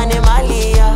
ufuna nemali ya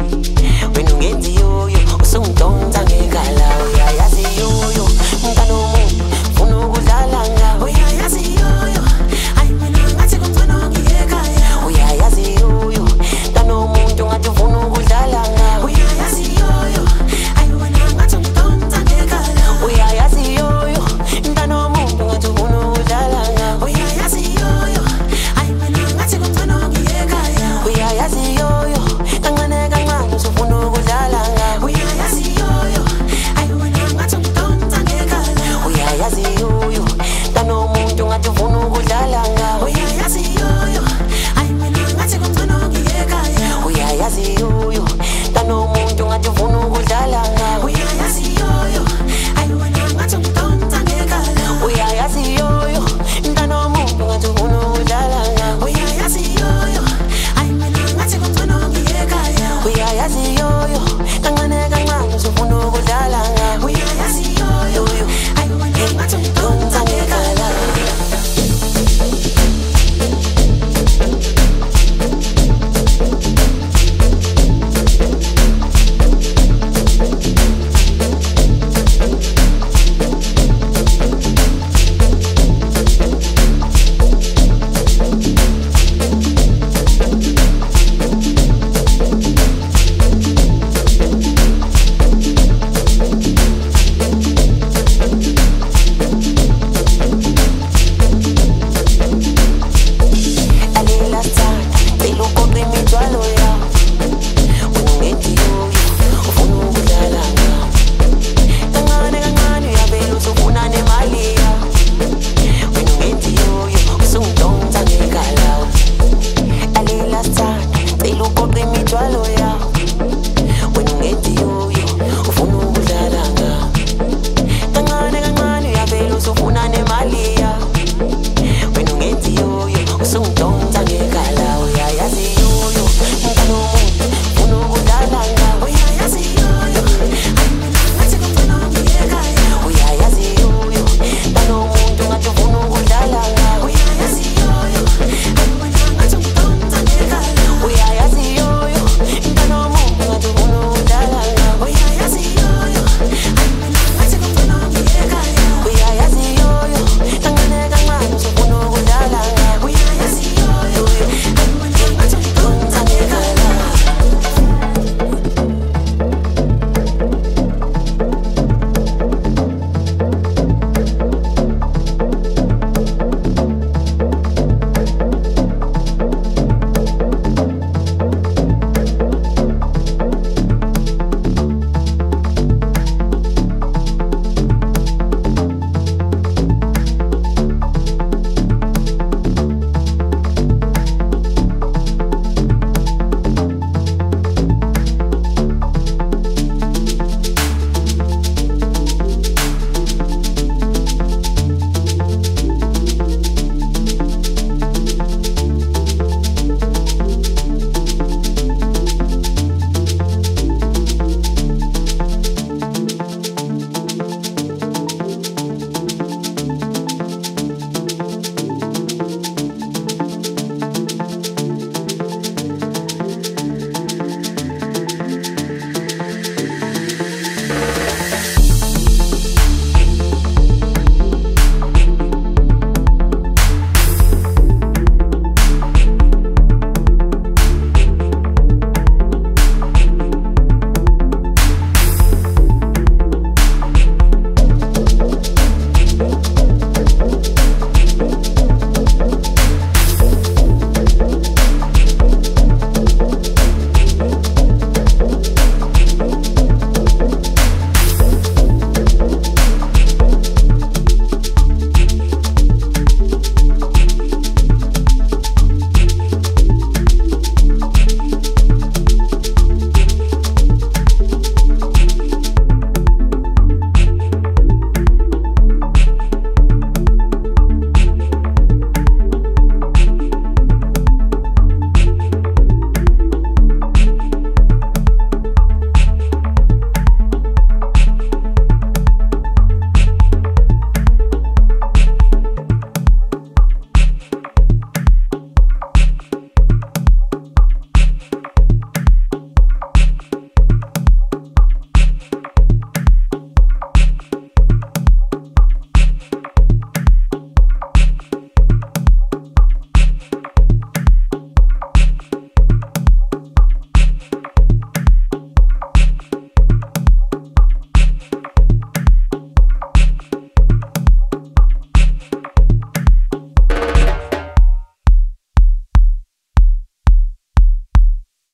wena ungenzi yoyo usungidonsa ngekhala uyayazi yoyo mntana womuntu ufuna ukudlala ngawe uyayazi yoyo ayi mina ngathi kumfana wangiyekhaya uyayazi yoyo mntana womuntu ngathi ufuna ukudlala ngawe uyayazi yoyo ayi mina ngathi kumdonsa ngekhala uyayazi yoyo mntana womuntu ngathi ufuna ukudlala ngawe uyayazi yoyo ayi mina ngathi kumfana wangiyekhaya uyayazi yoyo kancane kancane usufuna ukudlala ngawe uyayazi yoyo ayi mina ngathi kumdonsa ngekhala uyayazi yoyo mntana womuntu ngathi ufuna ukudlala ngawe uyayazi yoyo ayi mina ngathi kumfana wangiyekhaya uyayazi yoyo mntana womuntu ngathi ufuna ukudlala ngawe uyayazi yoyo ayi mina ngathi kumdonsa ngekhala uyayazi yoyo mntana womuntu ngathi ufuna ukudlala ngawe uyayazi yoyo ayi mina ngathi kumfana wangiyekhaya uyayazi yoyo kancane kancane usufuna ukudlala ngawe uyayazi yoyo ayi mina ngathi kumdonsa ngekhala Swallow ya